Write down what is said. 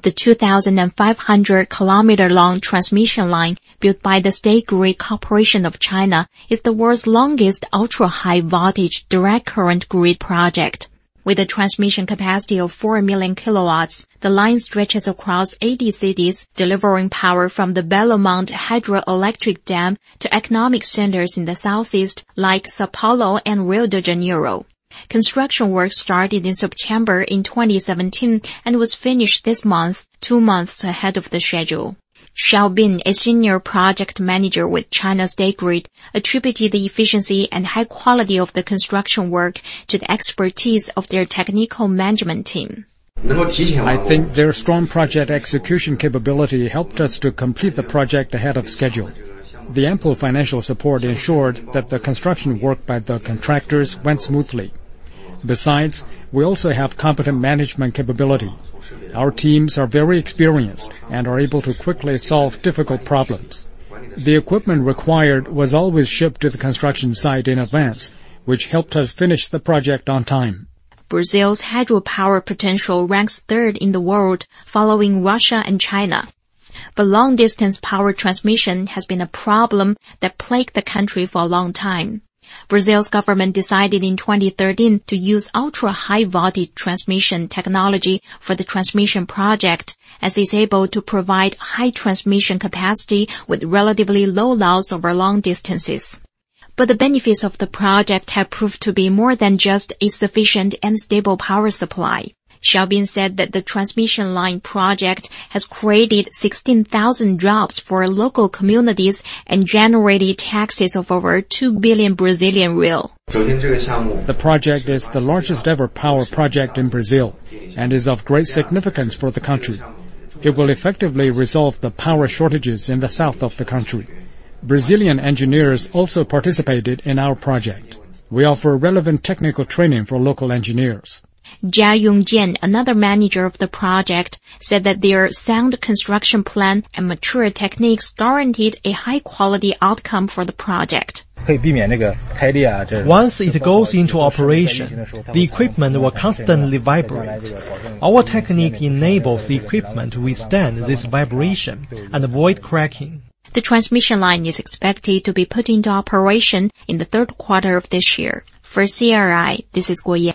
The 2,500-kilometer-long transmission line built by the State Grid Corporation of China is the world's longest ultra-high voltage direct current grid project. With a transmission capacity of 4 million kilowatts, the line stretches across 80 cities, delivering power from the Belo Monte hydroelectric dam to economic centers in the southeast like Sao Paulo and Rio de Janeiro. Construction work started in September in 2017 and was finished this month, 2 months ahead of the schedule. Xiao Bin, a senior project manager with China State Grid, attributed the efficiency and high quality of the construction work to the expertise of their technical management team. I think their strong project execution capability helped us to complete the project ahead of schedule. The ample financial support ensured that the construction work by the contractors went smoothly. Besides, we also have competent management capability. Our teams are very experienced and are able to quickly solve difficult problems. The equipment required was always shipped to the construction site in advance, which helped us finish the project on time. Brazil's hydropower potential ranks third in the world, following Russia and China. But long-distance power transmission has been a problem that plagued the country for a long time. Brazil's government decided in 2013 to use ultra-high voltage transmission technology for the transmission project, as it's able to provide high transmission capacity with relatively low loss over long distances. But the benefits of the project have proved to be more than just a sufficient and stable power supply. Xiao Bin said that the transmission line project has created 16,000 jobs for local communities and generated taxes of over 2 billion Brazilian real. The project is the largest ever power project in Brazil and is of great significance for the country. It will effectively resolve the power shortages in the south of the country. Brazilian engineers also participated in our project. We offer relevant technical training for local engineers. Jia Yongjian, another manager of the project, said that their sound construction plan and mature techniques guaranteed a high-quality outcome for the project. Once it goes into operation, the equipment will constantly vibrate. Our technique enables the equipment to withstand this vibration and avoid cracking. The transmission line is expected to be put into operation in the third quarter of this year. For CRI, this is Guo Yan.